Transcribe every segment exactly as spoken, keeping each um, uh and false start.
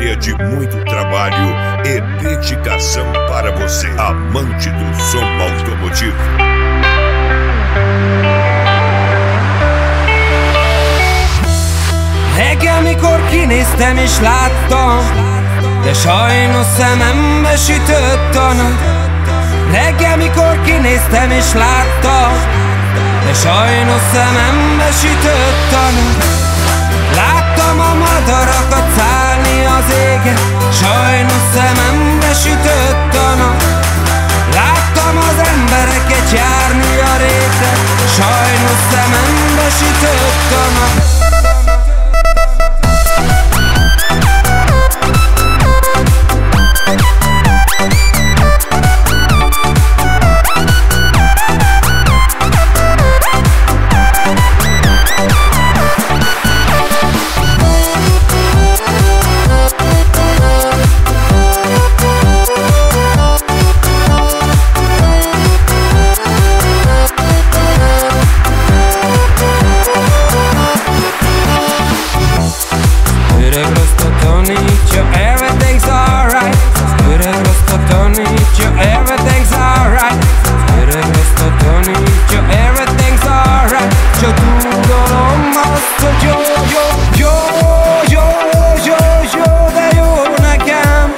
cheia de muito trabalho e dedicação para você, amante do som automotivo. Reggel, mikor kinéztem és láttam, de sajnos szemembe sütött a nap. Reggel, mikor kinéztem és láttam, de sajnos szemembe sütött a nap. Láttam a madarakat szállni az égen, sajnos szemembe sütött a nap. Láttam az embereket járni a réten, sajnos szemembe sütött a nap. Everything's alright. Öreg rostot tanítja, everything's alright. Öreg rostot tanítja, everything's alright. Csak tudalom azt, hogy jó, jó, jó, jó, jó, jó, de jó nekem.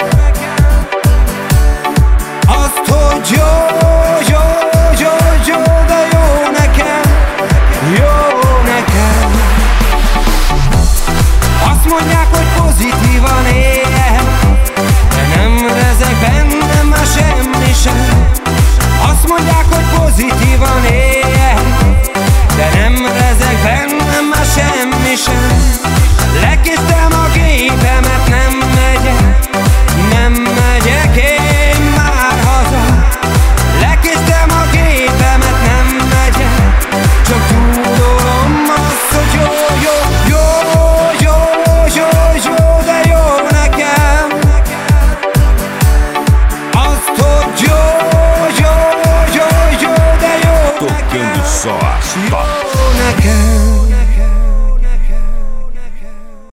Azt, hogy jó, jó, jó, jó, de jó nekem. Jó nekem. Azt mondják, hogy pozitívan éljen, de nem rezeg bennem már semmi sem. Azt mondják, hogy pozitívan éljen, de nem rezeg bennem már semmi sem. Lekésztem a gépemet, nem megyek, nem megyek én már haza. Lekésztem a gépemet, nem megyek, csak tudom azt, hogy jó, jó, jó, jó, jó, jó, de jó nekem. Azt, hogy jó, jó, jó, jó, de jó nekem. Tocando só as tops. Jó nekem.